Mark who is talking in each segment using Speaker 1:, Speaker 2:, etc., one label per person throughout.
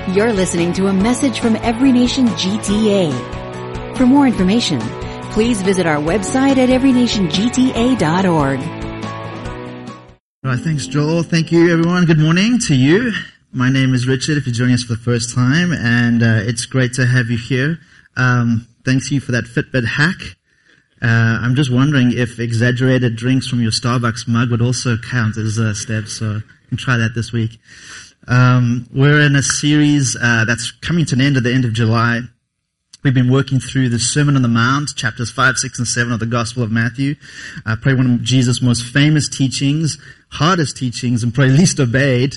Speaker 1: You're listening to a message from Every Nation GTA. For more information, please visit our website at everynationgta.org.
Speaker 2: All right, thanks, Joel. Thank you, everyone. Good morning to you. My name is Richard, if you're joining us for the first time, and it's great to have you here. Thanks you for that Fitbit hack. I'm just wondering if exaggerated drinks from your Starbucks mug would also count as steps, so you can try that this week. We're in a series that's coming to an end at the end of July. We've been working through the Sermon on the Mount, chapters 5, 6, and 7 of the Gospel of Matthew. Probably one of Jesus' most famous teachings, hardest teachings, and probably least obeyed.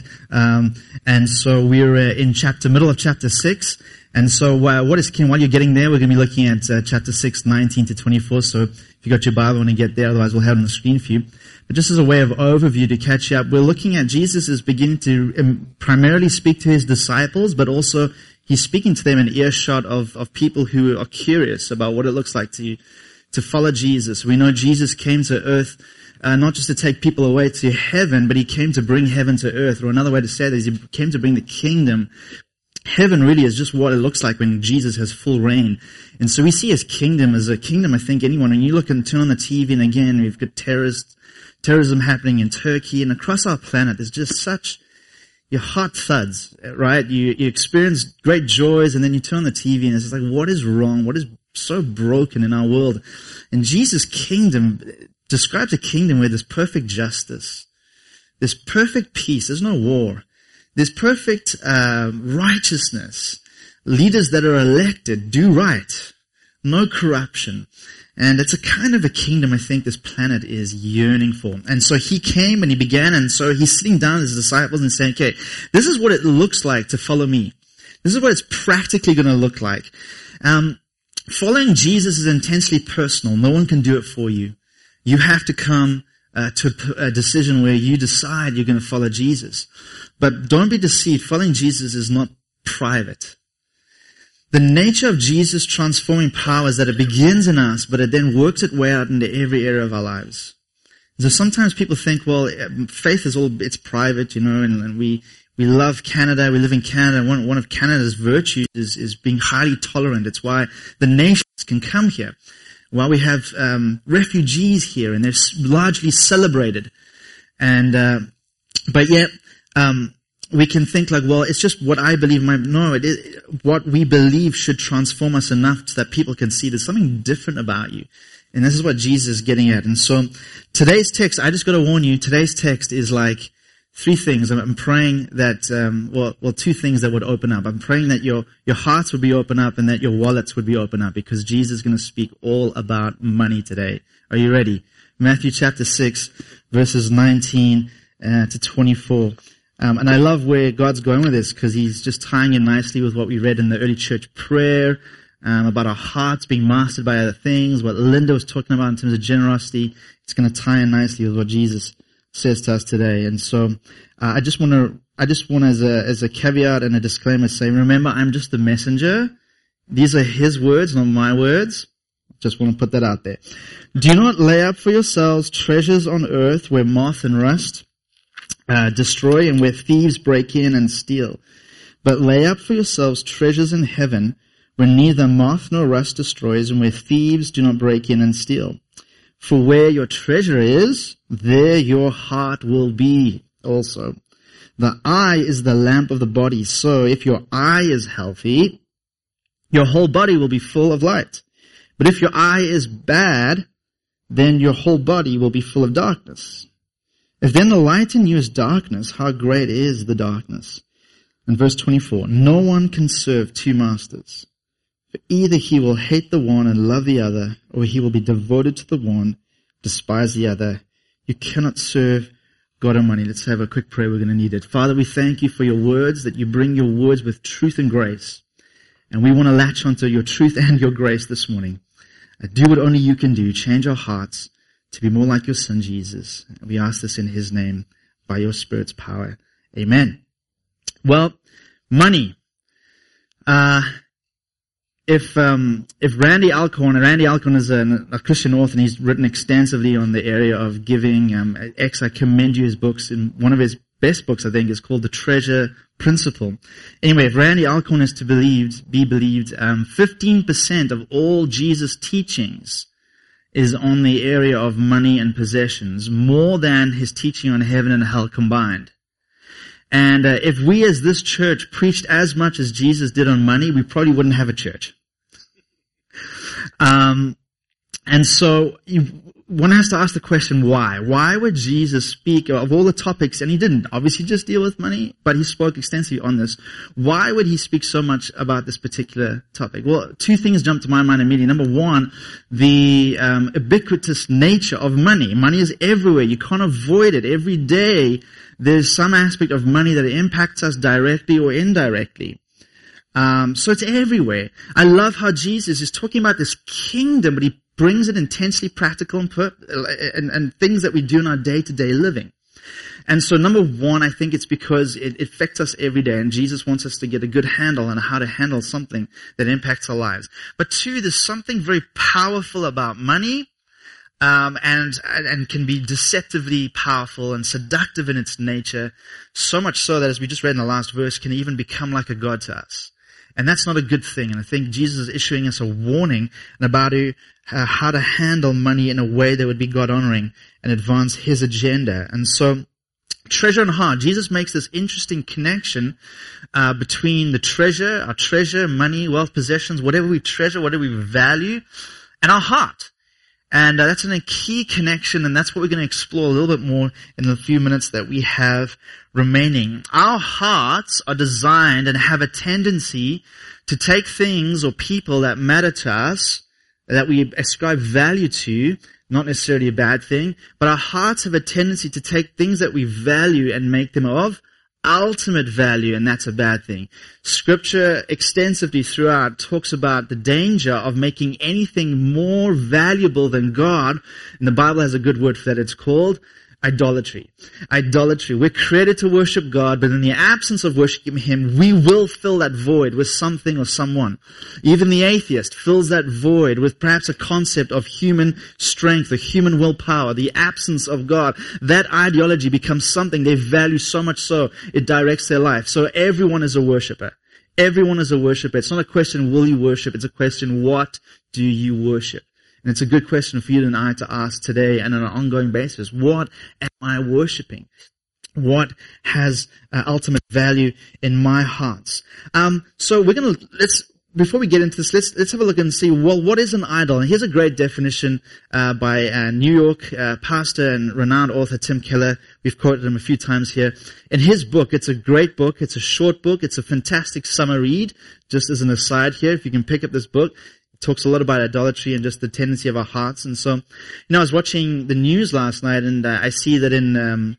Speaker 2: And so we're in middle of chapter 6. And so while you're getting there, we're going to be looking at chapter 6, 19 to 24. So if you got your Bible, want to get there, otherwise we'll have it on the screen for you. But just as a way of overview to catch you up, we're looking at Jesus is beginning to primarily speak to his disciples, but also he's speaking to them in earshot of people who are curious about what it looks like to follow Jesus. We know Jesus came to earth not just to take people away to heaven, but he came to bring heaven to earth. Or another way to say that is he came to bring the kingdom. Heaven really is just what it looks like when Jesus has full reign. And so we see his kingdom as a kingdom, I think anyone, when you look and turn on the TV, and again, we've got terrorism happening in Turkey and across our planet. There's just your heart thuds, right? You experience great joys, and then you turn on the TV and it's just like, what is wrong? What is so broken in our world? And Jesus' kingdom describes a kingdom where there's perfect justice, there's perfect peace, there's no war, there's perfect righteousness, leaders that are elected do right, no corruption. And it's a kind of a kingdom I think this planet is yearning for. And so he came and he began, and so he's sitting down with his disciples and saying, okay, this is what it looks like to follow me. This is what it's practically going to look like. Following Jesus is intensely personal. No one can do it for you. You have to come to a decision where you decide you're going to follow Jesus. But don't be deceived. Following Jesus is not private. The nature of Jesus' transforming power is that it begins in us, but it then works its way out into every area of our lives. So sometimes people think, well, faith is it's private, and we love Canada, we live in Canada. One of Canada's virtues is being highly tolerant. It's why the nations can come here. Why we have refugees here, and they're largely celebrated. And but yet we can think like, well, it's just what I believe. No, it is what we believe should transform us enough so that people can see there's something different about you. And this is what Jesus is getting at. And so today's text, I just got to warn you, today's text is like three things. I'm praying that, two things that would open up. I'm praying that your hearts would be open up and that your wallets would be open up, because Jesus is going to speak all about money today. Are you ready? Matthew chapter 6, verses 19 to 24. And I love where God's going with this, because he's just tying in nicely with what we read in the early church prayer, about our hearts being mastered by other things, what Linda was talking about in terms of generosity. It's going to tie in nicely with what Jesus says to us today. And so, I just want as a caveat and a disclaimer say, remember, I'm just the messenger. These are his words, not my words. Just want to put that out there. Do not lay up for yourselves treasures on earth where moth and rust destroy and where thieves break in and steal. But lay up for yourselves treasures in heaven where neither moth nor rust destroys and where thieves do not break in and steal. For where your treasure is, there your heart will be also. The eye is the lamp of the body. So if your eye is healthy, your whole body will be full of light. But if your eye is bad, then your whole body will be full of darkness. If then the light in you is darkness, how great is the darkness? And verse 24, no one can serve two masters. For either he will hate the one and love the other, or he will be devoted to the one, despise the other. You cannot serve God and money. Let's have a quick prayer. We're going to need it. Father, we thank you for your words, that you bring your words with truth and grace. And we want to latch onto your truth and your grace this morning. Do what only you can do. Change our hearts to be more like your Son, Jesus. We ask this in his name, by your Spirit's power. Amen. Well, money. If Randy Alcorn is a Christian author, and he's written extensively on the area of giving. I commend you his books. In one of his best books, I think. It's called The Treasure Principle. Anyway, if Randy Alcorn is to be believed, 15% of all Jesus' teachings is on the area of money and possessions, more than his teaching on heaven and hell combined. And if we as this church preached as much as Jesus did on money, we probably wouldn't have a church. And so one has to ask the question, why? Why would Jesus speak of all the topics, and he didn't obviously just deal with money, but he spoke extensively on this. Why would he speak so much about this particular topic? Well, two things jump to my mind immediately. Number one, the ubiquitous nature of money. Money is everywhere. You can't avoid it. Every day, there's some aspect of money that impacts us directly or indirectly. So it's everywhere. I love how Jesus is talking about this kingdom, but he brings it intensely practical and things that we do in our day-to-day living. And so number one, I think it's because it affects us every day, and Jesus wants us to get a good handle on how to handle something that impacts our lives. But two, there's something very powerful about money, and can be deceptively powerful and seductive in its nature, so much so that, as we just read in the last verse, can even become like a god to us. And that's not a good thing. And I think Jesus is issuing us a warning about how to handle money in a way that would be God-honoring and advance his agenda. And so, treasure and heart. Jesus makes this interesting connection between the treasure, our treasure, money, wealth, possessions, whatever we treasure, whatever we value, and our heart. And that's a key connection, and that's what we're going to explore a little bit more in the few minutes that we have remaining. Our hearts are designed and have a tendency to take things or people that matter to us, that we ascribe value to, not necessarily a bad thing, but our hearts have a tendency to take things that we value and make them of ultimate value, and that's a bad thing. Scripture extensively throughout talks about the danger of making anything more valuable than God, and the Bible has a good word for that. It's called idolatry. Idolatry. We're created to worship God, but in the absence of worshiping him, we will fill that void with something or someone. Even the atheist fills that void with perhaps a concept of human strength, or human willpower, the absence of God. That ideology becomes something they value so much so it directs their life. So everyone is a worshiper. Everyone is a worshiper. It's not a question, will you worship? It's a question, what do you worship? And it's a good question for you and I to ask today and on an ongoing basis. What am I worshiping? What has ultimate value in my hearts? So we're going to, before we get into this, let's have a look and see, well, what is an idol? And here's a great definition by New York pastor and renowned author Tim Keller. We've quoted him a few times here. In his book, it's a great book. It's a short book. It's a fantastic summer read. Just as an aside here, if you can pick up this book, talks a lot about idolatry and just the tendency of our hearts. And so, I was watching the news last night, and I see that in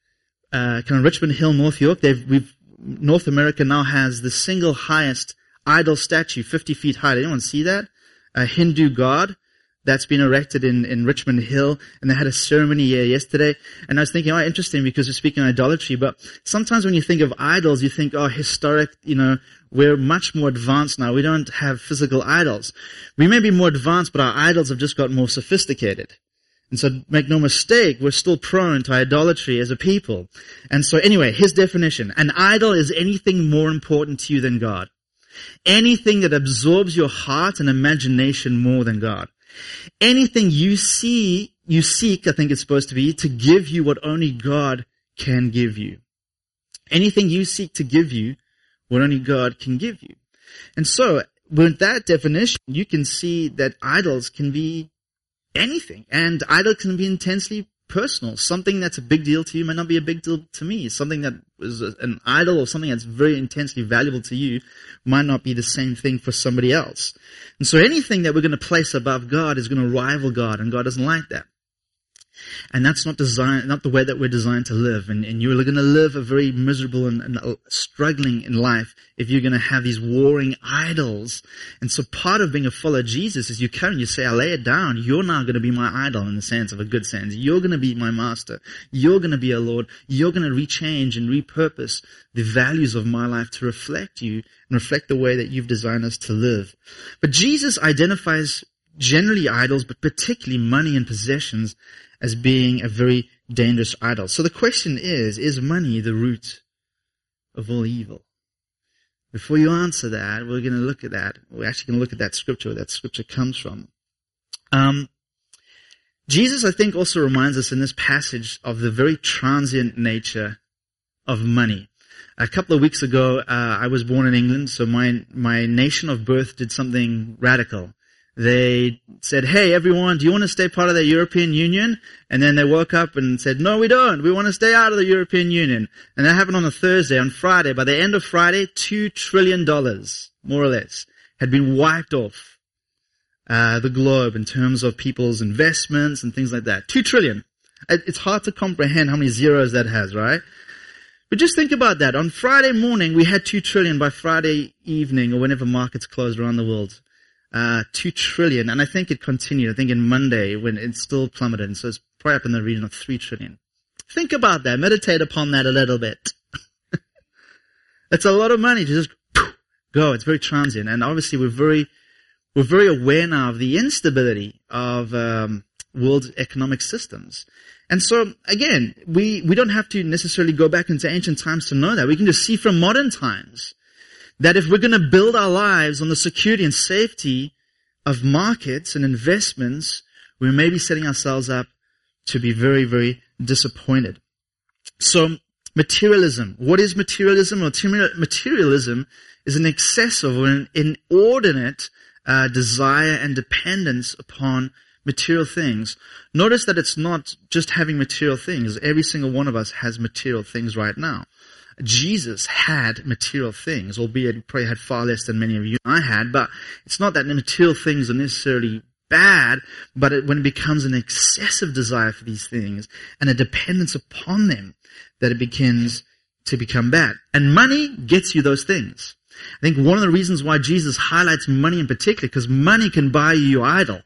Speaker 2: kind of Richmond Hill, North York, North America now has the single highest idol statue, 50 feet high. Did anyone see that? A Hindu god that's been erected in Richmond Hill, and they had a ceremony yesterday. And I was thinking, interesting, because we're speaking idolatry, but sometimes when you think of idols, you think, historic, we're much more advanced now. We don't have physical idols. We may be more advanced, but our idols have just got more sophisticated. And so make no mistake, we're still prone to idolatry as a people. And so anyway, his definition, an idol is anything more important to you than God. Anything that absorbs your heart and imagination more than God. Anything you seek, I think it's supposed to be, to give you what only God can give you. Anything you seek to give you, what only God can give you. And so, with that definition, you can see that idols can be anything. And idol can be intensely personal. Something that's a big deal to you might not be a big deal to me. Something that is an idol or something that's very intensely valuable to you might not be the same thing for somebody else. And so anything that we're going to place above God is going to rival God, and God doesn't like that. And that's not the way that we're designed to live. And you're going to live a very miserable and struggling in life if you're going to have these warring idols. And so part of being a follower of Jesus is you say, I lay it down. You're now going to be my idol in the sense of a good sense. You're going to be my master. You're going to be a Lord. You're going to rechange and repurpose the values of my life to reflect you and reflect the way that you've designed us to live. But Jesus identifies generally idols, but particularly money and possessions as being a very dangerous idol. So the question is money the root of all evil? Before you answer that, we're going to look at that. We're actually going to look at that scripture, where that scripture comes from. Jesus, I think, also reminds us in this passage of the very transient nature of money. A couple of weeks ago, I was born in England, so my nation of birth did something radical. They said, hey, everyone, do you want to stay part of the European Union? And then they woke up and said, no, we don't. We want to stay out of the European Union. And that happened on a Thursday. On Friday, by the end of Friday, $2 trillion, more or less, had been wiped off the globe in terms of people's investments and things like that. 2 trillion. It's hard to comprehend how many zeros that has, right? But just think about that. On Friday morning, we had 2 trillion. By Friday evening, or whenever markets closed around the world, 2 trillion. And I think it continued. I think in Monday, when it still plummeted. And so it's probably up in the region of 3 trillion. Think about that. Meditate upon that a little bit. It's a lot of money to just go. It's very transient. And obviously we're very aware now of the instability of world economic systems. And so, again, we don't have to necessarily go back into ancient times to know that. We can just see from modern times that if we're going to build our lives on the security and safety of markets and investments, we may be setting ourselves up to be very, very disappointed. So, materialism. What is materialism? Well, materialism is an excessive or an inordinate desire and dependence upon material things. Notice that it's not just having material things. Every single one of us has material things right now. Jesus had material things, albeit he probably had far less than many of you and I had, but it's not that the material things are necessarily bad, but when it becomes an excessive desire for these things and a dependence upon them, that it begins to become bad. And money gets you those things. I think one of the reasons why Jesus highlights money in particular, because money can buy you your idol.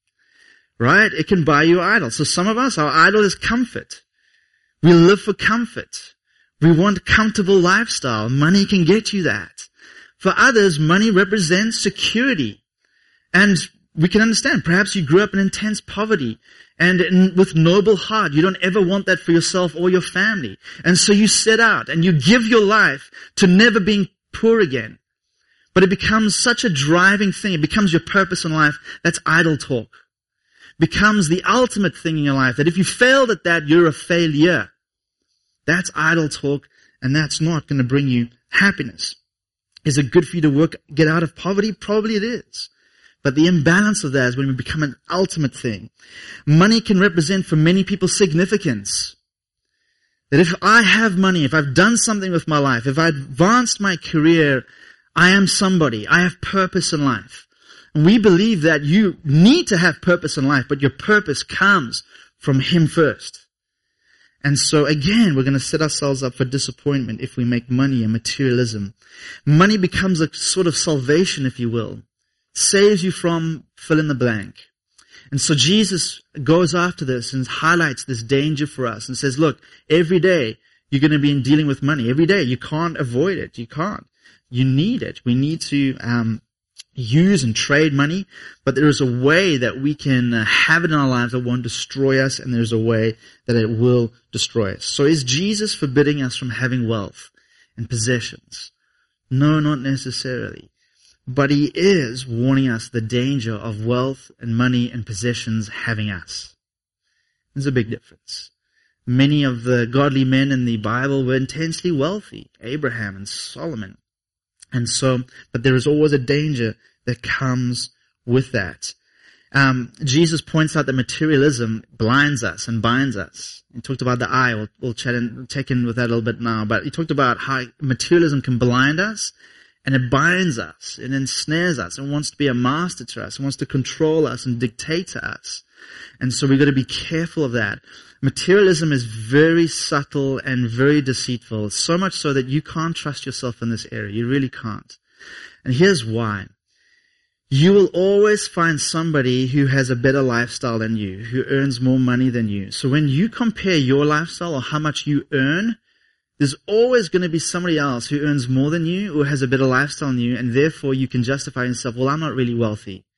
Speaker 2: Right? It can buy you your idol. So some of us, our idol is comfort. We live for comfort. We want comfortable lifestyle. Money can get you that. For others, money represents security. And we can understand, perhaps you grew up in intense poverty and with noble heart. You don't ever want that for yourself or your family. And so you set out and you give your life to never being poor again. But it becomes such a driving thing. It becomes your purpose in life. That's idle talk. Becomes the ultimate thing in your life. That if you failed at that, you're a failure. That's idle talk, and that's not going to bring you happiness. Is it good for you to get out of poverty? Probably it is. But the imbalance of that is when we become an ultimate thing. Money can represent for many people significance. That if I have money, if I've done something with my life, if I advanced my career, I am somebody. I have purpose in life. And we believe that you need to have purpose in life, but your purpose comes from Him first. And so again, we're going to set ourselves up for disappointment if we make money a materialism. Money becomes a sort of salvation, if you will. Saves you from fill in the blank. And so Jesus goes after this and highlights this danger for us and says, look, every day you're going to be dealing with money. Every day. You can't avoid it. You can't. You need it. We need to use and trade money, but there is a way that we can have it in our lives that won't destroy us, and there's a way that it will destroy us. So is Jesus forbidding us from having wealth and possessions? No, not necessarily. But He is warning us the danger of wealth and money and possessions having us. There's a big difference. Many of the godly men in the Bible were intensely wealthy, Abraham and Solomon. And so, but there is always a danger that comes with that. Jesus points out that materialism blinds us and binds us. He talked about the eye. We'll chat and check in with that a little bit now. But he talked about how materialism can blind us and it binds us. It ensnares us and wants to be a master to us. It wants to control us and dictate to us. And so we've got to be careful of that. Materialism is very subtle and very deceitful, so much so that you can't trust yourself in this area. You really can't. And here's why. You will always find somebody who has a better lifestyle than you, who earns more money than you. So when you compare your lifestyle or how much you earn, there's always going to be somebody else who earns more than you or has a better lifestyle than you, and therefore you can justify yourself, well, I'm not really wealthy.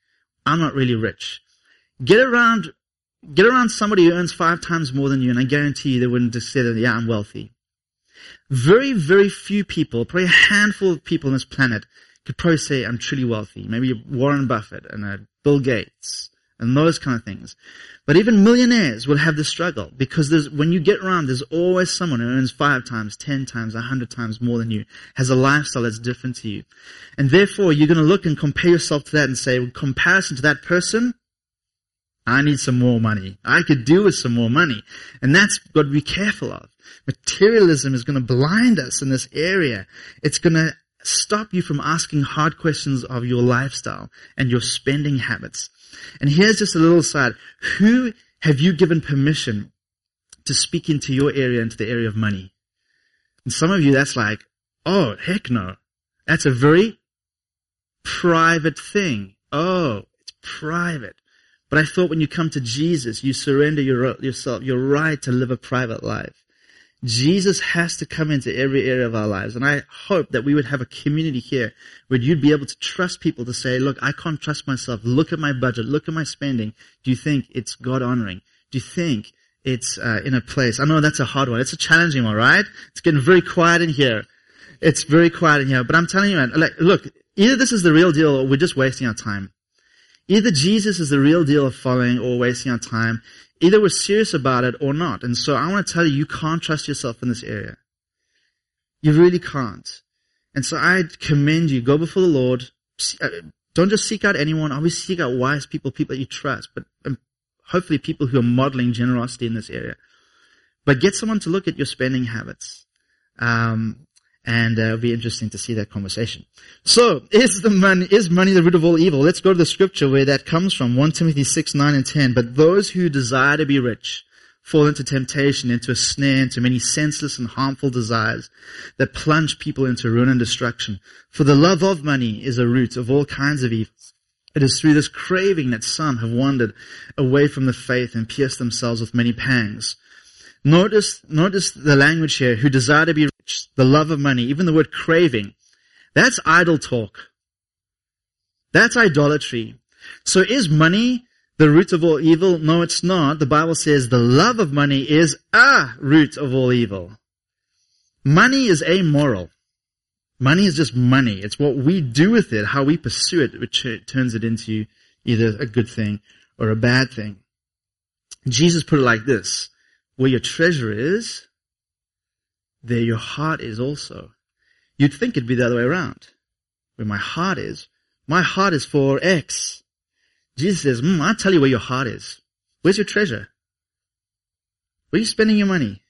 Speaker 2: I'm not really rich. Get around somebody who earns 5 times more than you, and I guarantee you they wouldn't just say that, yeah, I'm wealthy. Very, very few people, probably a handful of people on this planet, could probably say I'm truly wealthy. Maybe Warren Buffett and Bill Gates and those kind of things. But even millionaires will have this struggle, because when you get around, there's always someone who earns 5 times, 10 times, 100 times more than you, has a lifestyle that's different to you. And therefore, you're going to look and compare yourself to that and say, in comparison to that person, I need some more money. I could do with some more money. And that's got to be careful of. Materialism is going to blind us in this area. It's going to stop you from asking hard questions of your lifestyle and your spending habits. And here's just a little side. Who have you given permission to speak into your area, into the area of money? And some of you, that's like, oh, heck no. That's a very private thing. Oh, it's private. But I thought when you come to Jesus, you surrender yourself, your right to live a private life. Jesus has to come into every area of our lives. And I hope that we would have a community here where you'd be able to trust people to say, look, I can't trust myself. Look at my budget. Look at my spending. Do you think it's God honoring? Do you think it's in a place? I know that's a hard one. It's a challenging one, right? It's getting very quiet in here. It's very quiet in here. But I'm telling you, man, look, either this is the real deal or we're just wasting our time. Either Jesus is the real deal of following or wasting our time. Either we're serious about it or not. And so I want to tell you, you can't trust yourself in this area. You really can't. And so I commend you, go before the Lord. Don't just seek out anyone. Obviously seek out wise people that you trust, but hopefully people who are modeling generosity in this area. But get someone to look at your spending habits. And it'll be interesting to see that conversation. So, is money the root of all evil? Let's go to the scripture where that comes from. 1 Timothy 6, 9 and 10. But those who desire to be rich fall into temptation, into a snare, into many senseless and harmful desires that plunge people into ruin and destruction. For the love of money is a root of all kinds of evils. It is through this craving that some have wandered away from the faith and pierced themselves with many pangs. Notice the language here, who desire to be rich, the love of money, even the word craving. That's idle talk. That's idolatry. So is money the root of all evil? No, it's not. The Bible says the love of money is a root of all evil. Money is amoral. Money is just money. It's what we do with it, how we pursue it, which turns it into either a good thing or a bad thing. Jesus put it like this. Where your treasure is, there your heart is also. You'd think it'd be the other way around. Where my heart is for X. Jesus says, I'll tell you where your heart is. Where's your treasure? Where are you spending your money?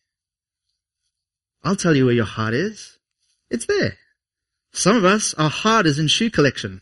Speaker 2: I'll tell you where your heart is. It's there. Some of us, our heart is in shoe collection.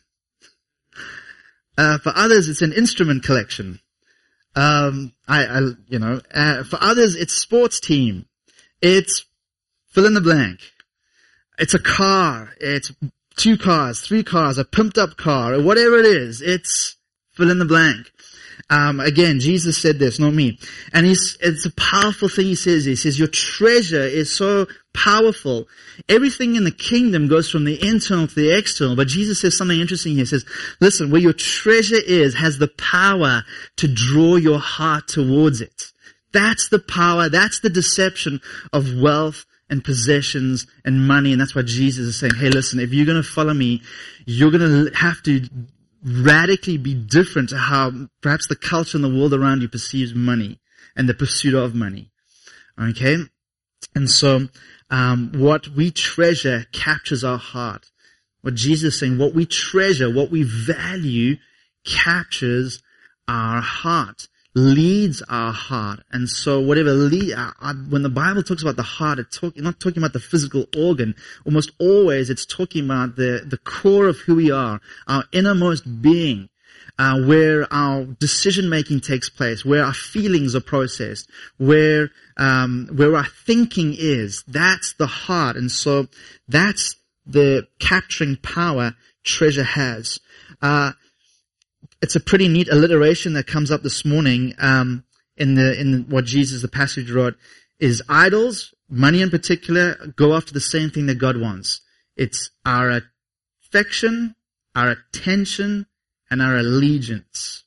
Speaker 2: For others, it's an instrument collection. For others, it's sports team. It's fill in the blank. It's a car. It's 2 cars, 3 cars, a pumped up car, or whatever it is. It's fill in the blank. Again, Jesus said this, not me. And it's a powerful thing he says. He says, your treasure is so powerful. Everything in the kingdom goes from the internal to the external. But Jesus says something interesting here. He says, listen, where your treasure is has the power to draw your heart towards it. That's the power. That's the deception of wealth and possessions and money. And that's why Jesus is saying, hey, listen, if you're going to follow me, you're going to have to radically be different to how perhaps the culture and the world around you perceives money and the pursuit of money. Okay? And so, what we treasure captures our heart. What Jesus is saying, what we treasure, what we value captures our heart, leads our heart. And so whatever when the Bible talks about the heart, it's not talking about the physical organ. Almost always it's talking about the core of who we are, our innermost being, where our decision making takes place, where our feelings are processed, where our thinking is. That's the heart. And so that's the capturing power treasure has. It's a pretty neat alliteration that comes up this morning, in what Jesus, the passage wrote, is idols, money in particular, go after the same thing that God wants. It's our affection, our attention, and our allegiance.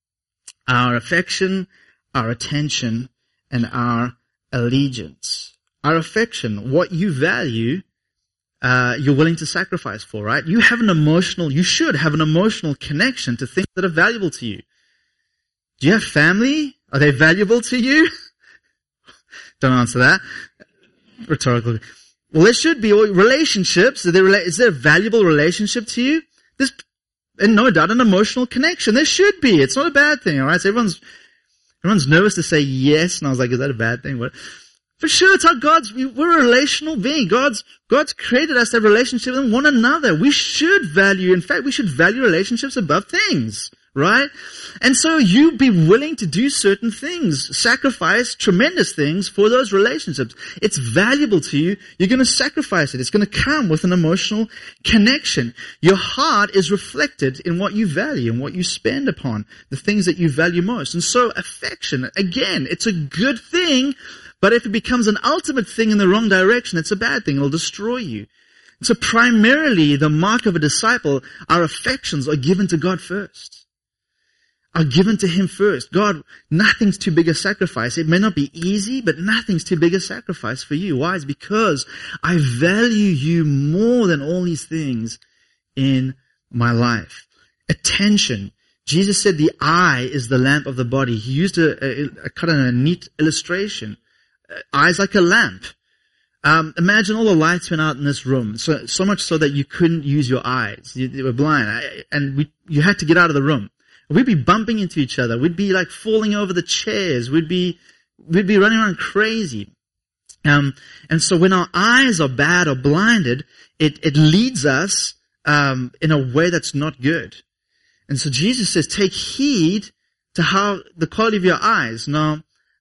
Speaker 2: Our affection, our attention, and our allegiance. Our affection, what you value, you're willing to sacrifice for, right? You should have an emotional connection to things that are valuable to you. Do you have family? Are they valuable to you? Don't answer that. Rhetorical. Well, there should be relationships. Is there a valuable relationship to you? And no doubt an emotional connection. There should be. It's not a bad thing, alright? So everyone's nervous to say yes, and I was like, is that a bad thing? What? For sure, it's how we're a relational being. God's created us to have a relationship with one another. We should value relationships above things, right? And so you be willing to do certain things, sacrifice tremendous things for those relationships. It's valuable to you. You're going to sacrifice it. It's going to come with an emotional connection. Your heart is reflected in what you value and what you spend upon, the things that you value most. And so affection, again, it's a good thing. But if it becomes an ultimate thing in the wrong direction, it's a bad thing. It'll destroy you. So primarily, the mark of a disciple, our affections are given to God first. Are given to Him first. God, nothing's too big a sacrifice. It may not be easy, but nothing's too big a sacrifice for you. Why? It's because I value you more than all these things in my life. Attention. Jesus said the eye is the lamp of the body. He used a kind of a neat illustration. Eyes like a lamp. Imagine all the lights went out in this room, so much so that you couldn't use your eyes. You were blind, and you had to get out of the room. We'd be bumping into each other. We'd be like falling over the chairs. We'd be running around crazy. And so when our eyes are bad or blinded, it leads us in a way that's not good. And so Jesus says, take heed to how the quality of your eyes. Now,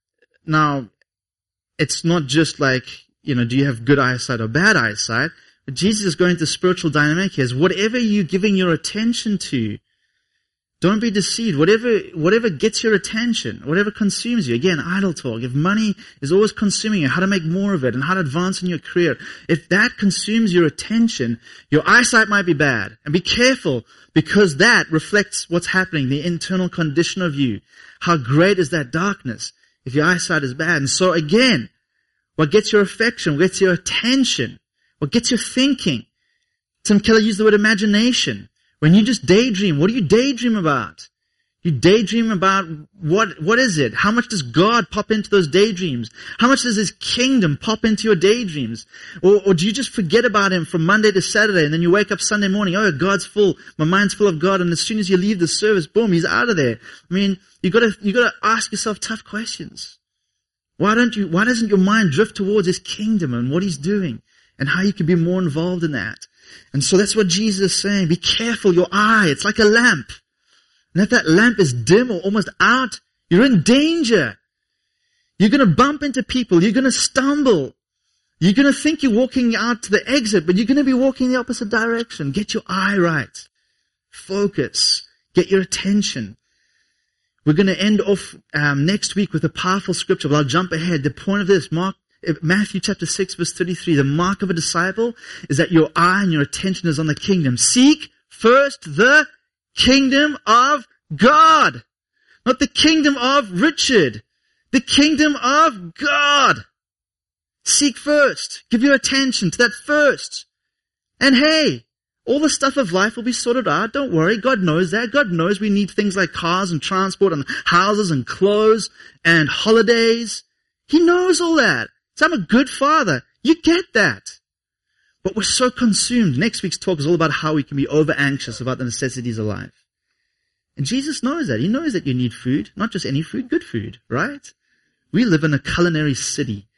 Speaker 2: it's not just like, do you have good eyesight or bad eyesight? But Jesus is going to spiritual dynamic here. Is whatever you're giving your attention to, don't be deceived. Whatever gets your attention, whatever consumes you. Again, idle talk. If money is always consuming you, how to make more of it and how to advance in your career. If that consumes your attention, your eyesight might be bad. And be careful, because that reflects what's happening, the internal condition of you. How great is that darkness if your eyesight is bad? And so again, what gets your affection, what gets your attention, what gets your thinking? Tim Keller used the word imagination. When you just daydream, what do you daydream about? You daydream about what is it? How much does God pop into those daydreams? How much does His kingdom pop into your daydreams? Or do you just forget about Him from Monday to Saturday, and then you wake up Sunday morning, oh, God's full, my mind's full of God, and as soon as you leave the service, boom, He's out of there. I mean, you gotta ask yourself tough questions. Why doesn't your mind drift towards His kingdom and what He's doing and how you can be more involved in that? And so that's what Jesus is saying. Be careful, your eye, it's like a lamp. And if that lamp is dim or almost out, you're in danger. You're going to bump into people. You're going to stumble. You're going to think you're walking out to the exit, but you're going to be walking the opposite direction. Get your eye right. Focus. Get your attention. We're going to end off next week with a powerful scripture, but I'll jump ahead. The point of this, Matthew chapter 6 verse 33, the mark of a disciple is that your eye and your attention is on the kingdom. Seek first the kingdom of God. Not the kingdom of Richard. The kingdom of God. Seek first. Give your attention to that first. And hey, all the stuff of life will be sorted out. Don't worry. God knows that. God knows we need things like cars and transport and houses and clothes and holidays. He knows all that. So I'm a good father. You get that. But we're so consumed. Next week's talk is all about how we can be over anxious about the necessities of life. And Jesus knows that. He knows that you need food. Not just any food, good food, right? We live in a culinary city.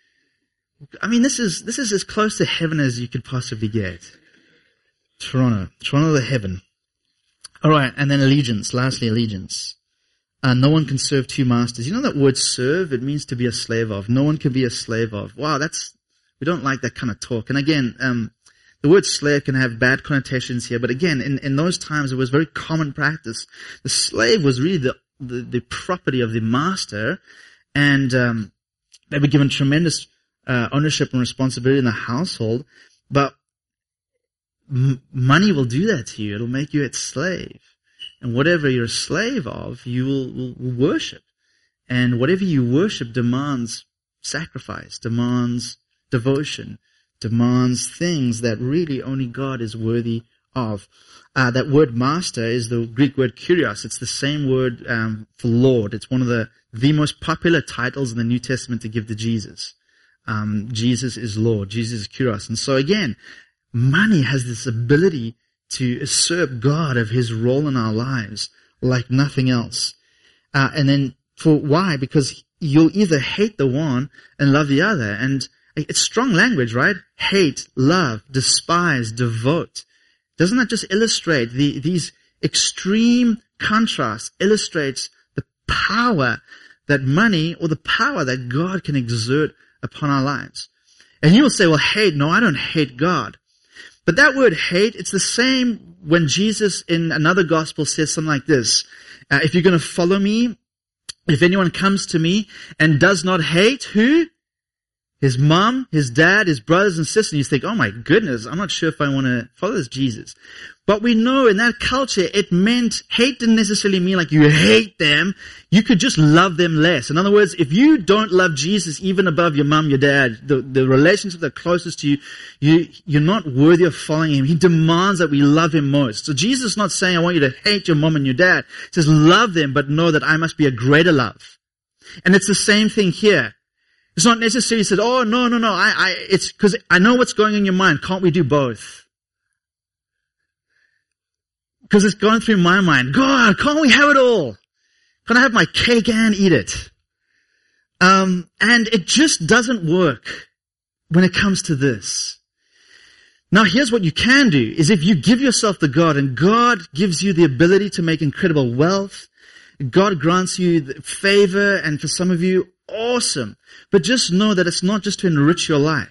Speaker 2: I mean, this is as close to heaven as you could possibly get. Toronto the heaven. All right, and then allegiance. Lastly, allegiance. No one can serve two masters. You know that word serve? It means to be a slave of. No one can be a slave of. Wow, we don't like that kind of talk. And again, the word slave can have bad connotations here, but again, in those times it was very common practice. The slave was really the property of the master, and they were given tremendous ownership and responsibility in the household, but money will do that to you. It'll make you its slave. And whatever you're a slave of, you will worship. And whatever you worship demands sacrifice, demands devotion, demands things that really only God is worthy of. That word master is the Greek word kurios. It's the same word for Lord. It's one of the most popular titles in the New Testament to give to Jesus. Jesus is Lord. Jesus is kurios. And so again, money has this ability to usurp God of his role in our lives like nothing else. And then why? Because you'll either hate the one and love the other. And it's strong language, right? Hate, love, despise, devote. Doesn't that just illustrate these extreme contrasts, illustrates the power that money or the power that God can exert upon our lives? And you will say, well, hate, no, I don't hate God. But that word hate, it's the same when Jesus in another gospel says something like this. If you're going to follow me, if anyone comes to me and does not hate who? His mom, his dad, his brothers and sisters. You think, oh my goodness, I'm not sure if I want to follow this Jesus. But we know in that culture, it meant, hate didn't necessarily mean like you hate them. You could just love them less. In other words, if you don't love Jesus even above your mom, your dad, the relationship that closest to you, you're not worthy of following him. He demands that we love him most. So Jesus is not saying, I want you to hate your mom and your dad. He says, love them, but know that I must be a greater love. And it's the same thing here. It's not necessarily said, oh, no, it's because I know what's going on in your mind. Can't we do both? Because it's going through my mind. God, can't we have it all? Can I have my cake and eat it? And it just doesn't work when it comes to this. Now here's what you can do, is if you give yourself to God and God gives you the ability to make incredible wealth, God grants you favor, and for some of you, awesome. But just know that it's not just to enrich your life.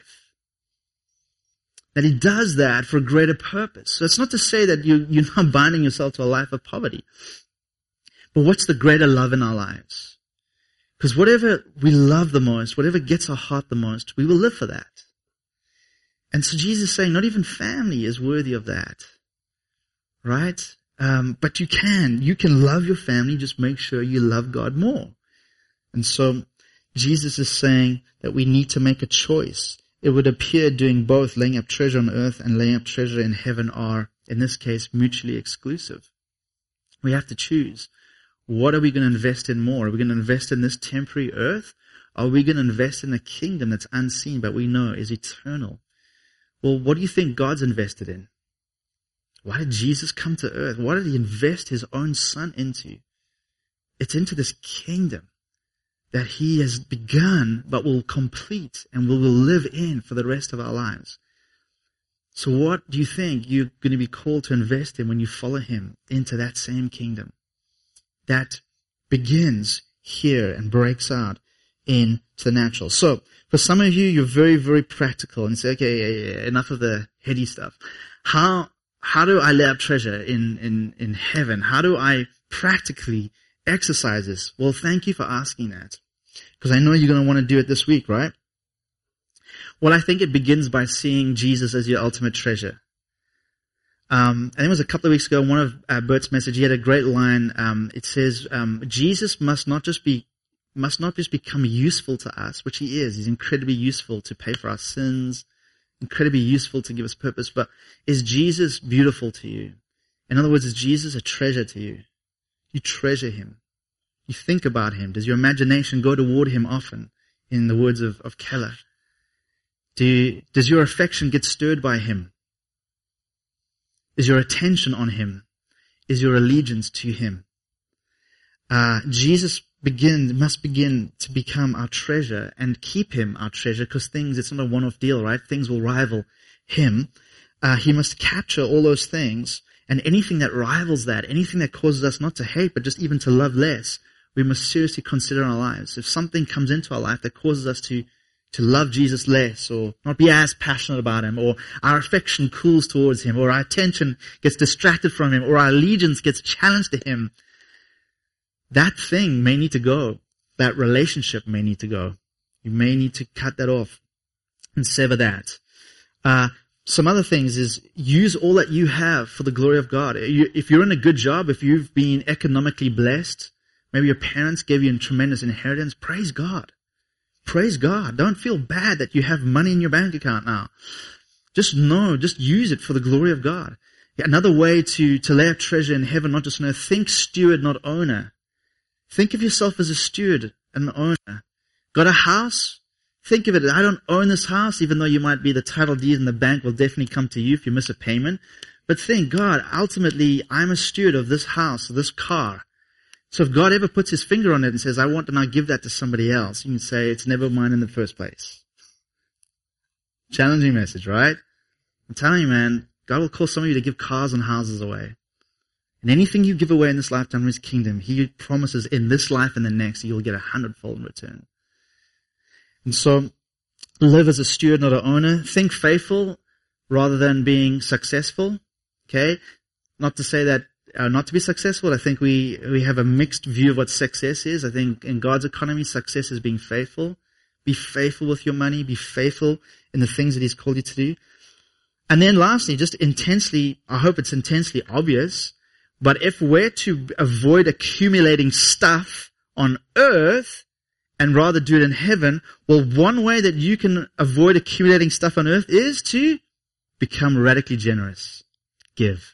Speaker 2: That he does that for a greater purpose. So it's not to say that you're not binding yourself to a life of poverty. But what's the greater love in our lives? Because whatever we love the most, whatever gets our heart the most, we will live for that. And so Jesus is saying not even family is worthy of that. Right? But you can love your family, just make sure you love God more. And so Jesus is saying that we need to make a choice. It would appear doing both, laying up treasure on earth and laying up treasure in heaven, are, in this case, mutually exclusive. We have to choose. What are we going to invest in more? Are we going to invest in this temporary earth? Or are we going to invest in a kingdom that's unseen but we know is eternal? Well, what do you think God's invested in? Why did Jesus come to earth? What did he invest his own son into? It's into this kingdom that he has begun but will complete and will live in for the rest of our lives. So what do you think you're going to be called to invest in when you follow him into that same kingdom that begins here and breaks out into the natural? So for some of you, you're very, very practical and say, okay, enough of the heady stuff. How do I lay up treasure in heaven? How do I practically exercise this? Well, thank you for asking that, because I know you're going to want to do it this week, right? Well, I think it begins by seeing Jesus as your ultimate treasure. I think it was a couple of weeks ago, one of Bert's message, he had a great line. It says, Jesus must not just become useful to us, which he is. He's incredibly useful to pay for our sins, incredibly useful to give us purpose. But is Jesus beautiful to you? In other words, is Jesus a treasure to you? You treasure him. You think about him. Does your imagination go toward him often? In the words of Keller. Does your affection get stirred by him? Is your attention on him? Is your allegiance to him? Jesus must begin to become our treasure and keep him our treasure, because it's not a one-off deal, right? Things will rival him. He must capture all those things, and anything that rivals that, anything that causes us not to hate, but just even to love less, we must seriously consider in our lives. If something comes into our life that causes us to love Jesus less, or not be as passionate about him, or our affection cools towards him, or our attention gets distracted from him, or our allegiance gets challenged to him, that thing may need to go. That relationship may need to go. You may need to cut that off and sever that. some other things is use all that you have for the glory of God. If you're in a good job, if you've been economically blessed, maybe your parents gave you a tremendous inheritance, praise God. Praise God. Don't feel bad that you have money in your bank account now. Just use it for the glory of God. Another way to lay up treasure in heaven, not just on earth, think steward, not owner. Think of yourself as a steward and an owner. Got a house? Think of it, I don't own this house, even though you might be the title deed and the bank will definitely come to you if you miss a payment. But think, God, ultimately, I'm a steward of this house, this car. So if God ever puts his finger on it and says, I want to now give that to somebody else, you can say, it's never mine in the first place. Challenging message, right? I'm telling you, man, God will call some of you to give cars and houses away. And anything you give away in this lifetime in his kingdom, he promises in this life and the next, you'll get 100-fold in return. And so, live as a steward, not an owner. Think faithful rather than being successful. Okay? Not to say that not to be successful. I think we have a mixed view of what success is. I think in God's economy, success is being faithful. Be faithful with your money. Be faithful in the things that he's called you to do. And then lastly, just intensely, I hope it's intensely obvious, but if we're to avoid accumulating stuff on earth and rather do it in heaven, well, one way that you can avoid accumulating stuff on earth is to become radically generous. Give.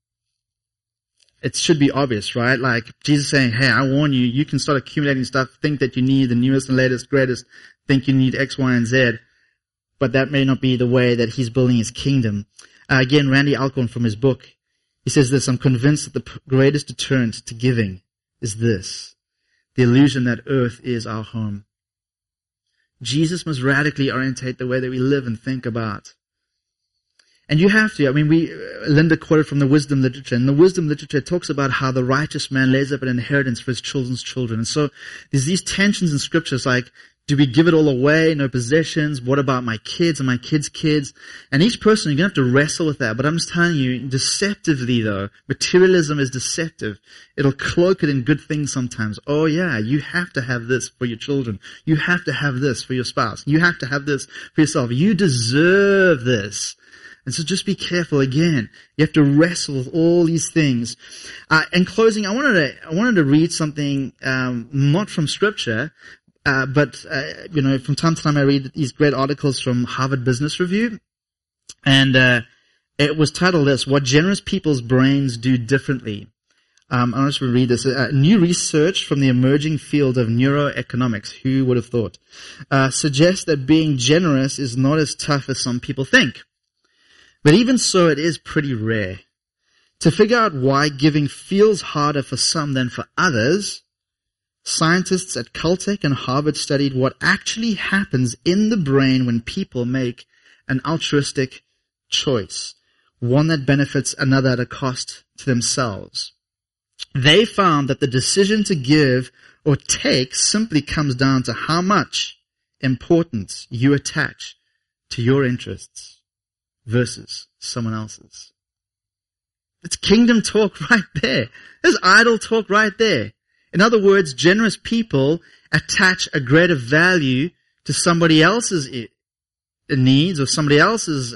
Speaker 2: It should be obvious, right? Like Jesus saying, hey, I warn you, you can start accumulating stuff, think that you need the newest and latest, greatest, think you need X, Y, and Z, but that may not be the way that he's building his kingdom. Again, Randy Alcorn from his book, he says this, I'm convinced that the greatest deterrent to giving is this, the illusion that earth is our home. Jesus must radically orientate the way that we live and think about. And you have to. I mean, Linda quoted from the wisdom literature, and the wisdom literature talks about how the righteous man lays up an inheritance for his children's children. And so there's these tensions in scriptures like, do we give it all away? No possessions. What about my kids and my kids' kids? And each person, you're going to have to wrestle with that. But I'm just telling you, deceptively though, materialism is deceptive. It'll cloak it in good things sometimes. Oh yeah, you have to have this for your children. You have to have this for your spouse. You have to have this for yourself. You deserve this. And so just be careful again. You have to wrestle with all these things. In closing, I wanted to read something, not from scripture, but from time to time I read these great articles from Harvard Business Review. And, it was titled this, What Generous People's Brains Do Differently. I'll just read this. New research from the emerging field of neuroeconomics, who would have thought, suggests that being generous is not as tough as some people think. But even so, it is pretty rare. To figure out why giving feels harder for some than for others, scientists at Caltech and Harvard studied what actually happens in the brain when people make an altruistic choice, one that benefits another at a cost to themselves. They found that the decision to give or take simply comes down to how much importance you attach to your interests versus someone else's. It's kingdom talk right there. There's idol talk right there. In other words, generous people attach a greater value to somebody else's needs or somebody else's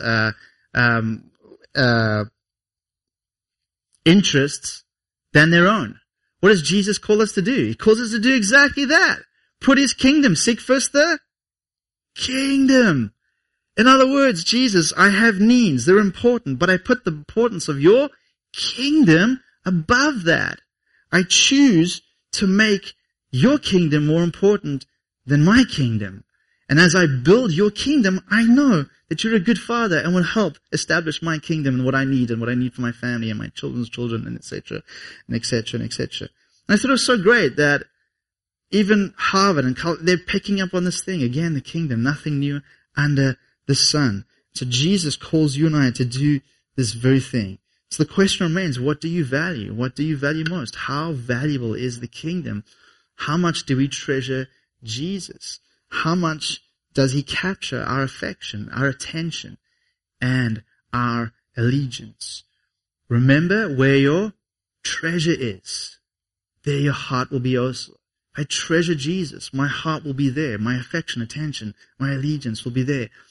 Speaker 2: interests than their own. What does Jesus call us to do? He calls us to do exactly that. Put his kingdom. Seek first the kingdom. In other words, Jesus, I have needs. They're important, but I put the importance of your kingdom above that. I choose to make your kingdom more important than my kingdom. And as I build your kingdom, I know that you're a good father and will help establish my kingdom and what I need for my family and my children's children and etc. and etc. and etc. And I thought it was so great that even Harvard and they're picking up on this thing. Again, the kingdom, nothing new under the sun. So Jesus calls you and I to do this very thing. So the question remains, what do you value? What do you value most? How valuable is the kingdom? How much do we treasure Jesus? How much does he capture our affection, our attention, and our allegiance? Remember, where your treasure is, there your heart will be also. I treasure Jesus. My heart will be there. My affection, attention, my allegiance will be there.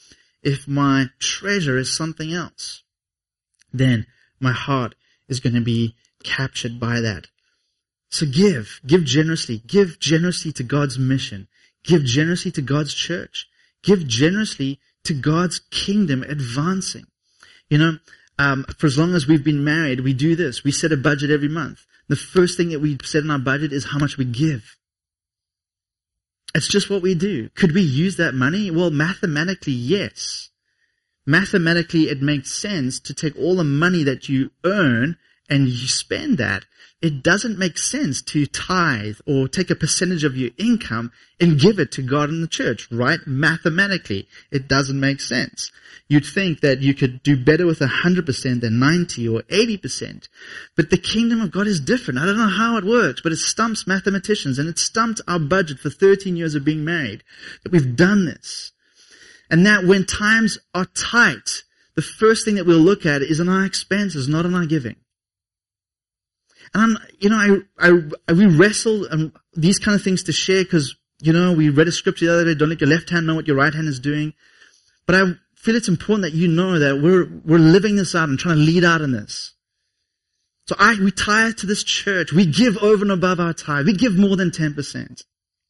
Speaker 2: if my treasure is something else, then my heart is going to be captured by that. So give generously to God's mission, give generously to God's church, give generously to God's kingdom advancing. For as long as we've been married, we do this. We set a budget every month. The first thing that we set in our budget is how much we give. It's just what we do. Could we use that money? Well, mathematically, yes. Mathematically, it makes sense to take all the money that you earn and you spend that. It doesn't make sense to tithe or take a percentage of your income and give it to God and the church, right? Mathematically, it doesn't make sense. You'd think that you could do better with 100% than 90 or 80%. But the kingdom of God is different. I don't know how it works, but it stumps mathematicians, and it stumped our budget for 13 years of being married, that we've done this. And that when times are tight, the first thing that we'll look at is on our expenses, not on our giving. And we wrestle these kind of things to share because, we read a scripture the other day, don't let your left hand know what your right hand is doing. But I feel it's important that you know that we're living this out and trying to lead out in this. So we tithe to this church. We give over and above our tithe. We give more than 10%.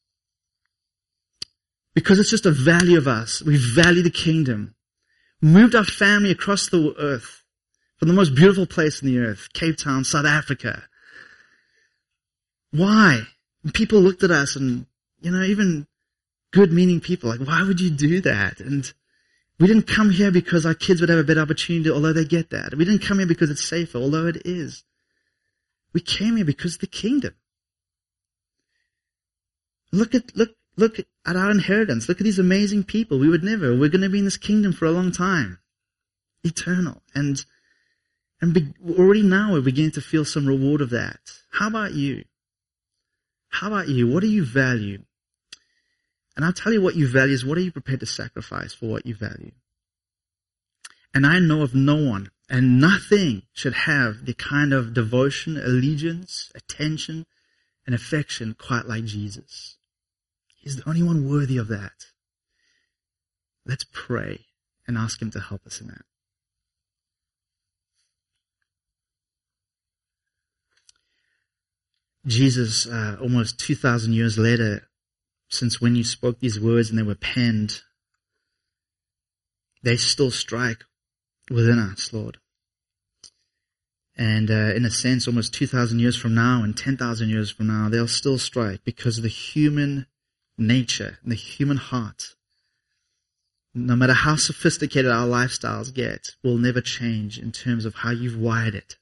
Speaker 2: Because it's just a value of us. We value the kingdom. We moved our family across the earth from the most beautiful place in the earth, Cape Town, South Africa. Why? And people looked at us and, even good-meaning people, like, why would you do that? And we didn't come here because our kids would have a better opportunity, although they get that. We didn't come here because it's safer, although it is. We came here because of the kingdom. Look at our inheritance. Look at these amazing people. We're going to be in this kingdom for a long time. Eternal. And already now we're beginning to feel some reward of that. How about you? What do you value? And I'll tell you what you value is what are you prepared to sacrifice for what you value? And I know of no one and nothing should have the kind of devotion, allegiance, attention, and affection quite like Jesus. He's the only one worthy of that. Let's pray and ask Him to help us in that. Jesus, almost 2,000 years later, since when you spoke these words and they were penned, they still strike within us, Lord. And in a sense, almost 2,000 years from now and 10,000 years from now, they'll still strike because of the human nature and the human heart. No matter how sophisticated our lifestyles get, will never change in terms of how you've wired it.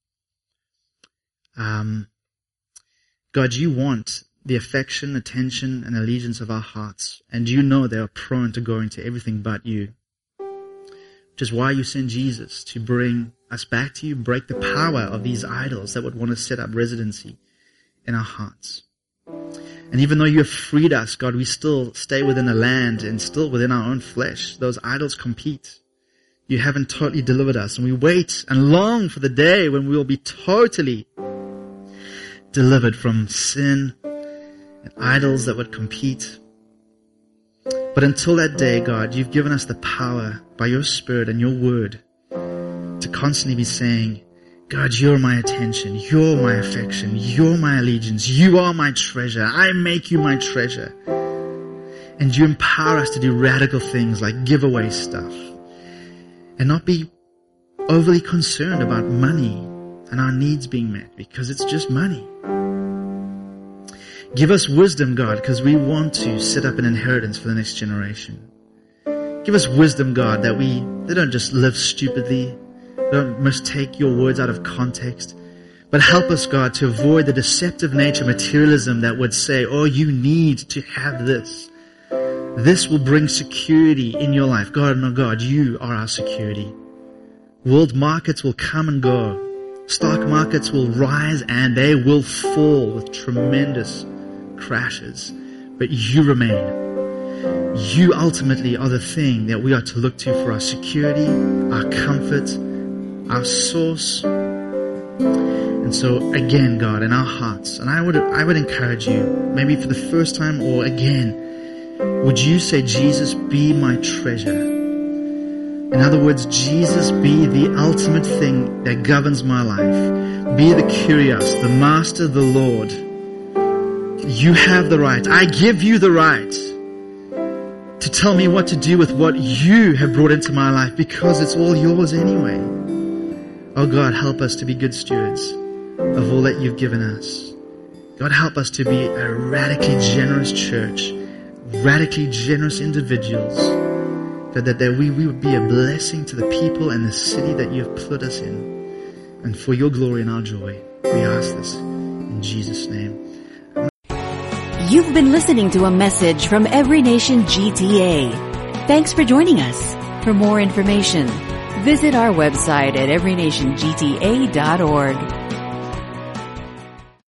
Speaker 2: God, you want the affection, attention, and allegiance of our hearts. And you know they are prone to going to everything but you. Which is why you sent Jesus to bring us back to you, break the power of these idols that would want to set up residency in our hearts. And even though you have freed us, God, we still stay within the land and still within our own flesh. Those idols compete. You haven't totally delivered us. And we wait and long for the day when we will be totally delivered from sin and idols that would compete. But until that day, God, you've given us the power by your Spirit and your word to constantly be saying, God, you're my attention, you're my affection, you're my allegiance, you are my treasure, I make you my treasure. And you empower us to do radical things like give away stuff and not be overly concerned about money and our needs being met because it's just money. Give us wisdom, God, because we want to set up an inheritance for the next generation. Give us wisdom, God, that they don't just live stupidly, don't mistake your words out of context, but help us, God, to avoid the deceptive nature of materialism that would say, oh, you need to have this. This will bring security in your life. God, no, God, you are our security. World markets will come and go. Stock markets will rise and they will fall with tremendous crashes. But you remain. You ultimately are the thing that we are to look to for our security, our comfort, our source. And so again, God, in our hearts, and I would encourage you, maybe for the first time or again, would you say, Jesus, be my treasure? In other words, Jesus be the ultimate thing that governs my life. Be the Kyrios, the Master, the Lord. You have the right. I give you the right to tell me what to do with what you have brought into my life, because it's all yours anyway. Oh God, help us to be good stewards of all that you've given us. God, help us to be a radically generous church, radically generous individuals, that we would be a blessing to the people and the city that you have put us in. And for your glory and our joy, we ask this in Jesus' name.
Speaker 1: You've been listening to a message from Every Nation GTA. Thanks for joining us. For more information, visit our website at everynationgta.org.